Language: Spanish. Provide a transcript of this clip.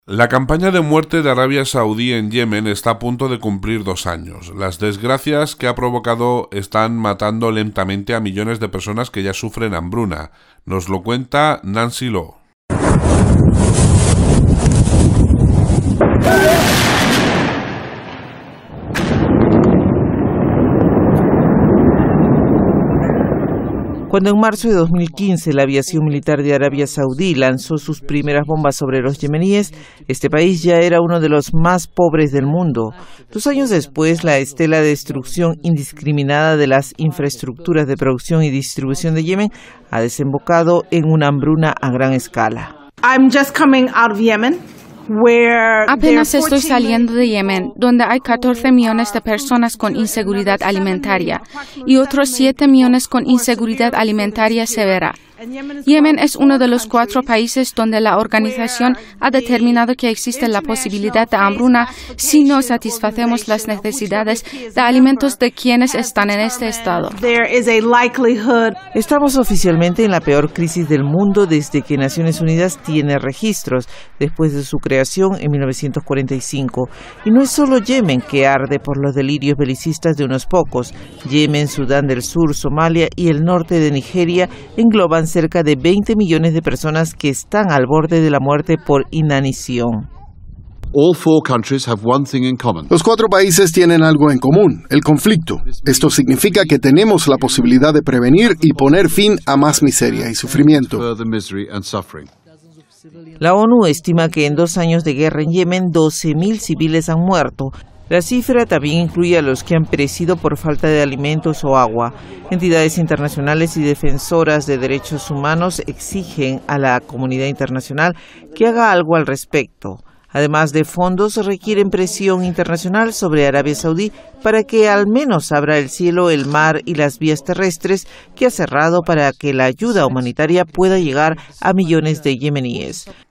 La campaña de muerte de Arabia Saudí en Yemen está a punto de cumplir 2 años. Las desgracias que ha provocado están matando lentamente a millones de personas que ya sufren hambruna. Nos lo cuenta Nancy Lo. Cuando en marzo de 2015 la aviación militar de Arabia Saudí lanzó sus primeras bombas sobre los yemeníes, este país ya era uno de los más pobres del mundo. 2 años después, la estela de destrucción indiscriminada de las infraestructuras de producción y distribución de Yemen ha desembocado en una hambruna a gran escala. I'm just coming out of Yemen. Apenas estoy saliendo de Yemen, donde hay 14 millones de personas con inseguridad alimentaria y otros 7 millones con inseguridad alimentaria severa. Yemen es uno de los 4 países donde la organización ha determinado que existe la posibilidad de hambruna si no satisfacemos las necesidades de alimentos de quienes están en este estado. Estamos oficialmente en la peor crisis del mundo desde que Naciones Unidas tiene registros, después de su creación en 1945. Y no es solo Yemen que arde por los delirios belicistas de unos pocos. Yemen, Sudán del Sur, Somalia y el norte de Nigeria engloban cerca de 20 millones de personas que están al borde de la muerte por inanición. Los 4 países tienen algo en común, el conflicto. Esto significa que tenemos la posibilidad de prevenir y poner fin a más miseria y sufrimiento. La ONU estima que en 2 años de guerra en Yemen, 12.000 civiles han muerto. La cifra también incluye a los que han perecido por falta de alimentos o agua. Entidades internacionales y defensoras de derechos humanos exigen a la comunidad internacional que haga algo al respecto. Además de fondos, requieren presión internacional sobre Arabia Saudí para que al menos abra el cielo, el mar y las vías terrestres que ha cerrado para que la ayuda humanitaria pueda llegar a millones de yemeníes.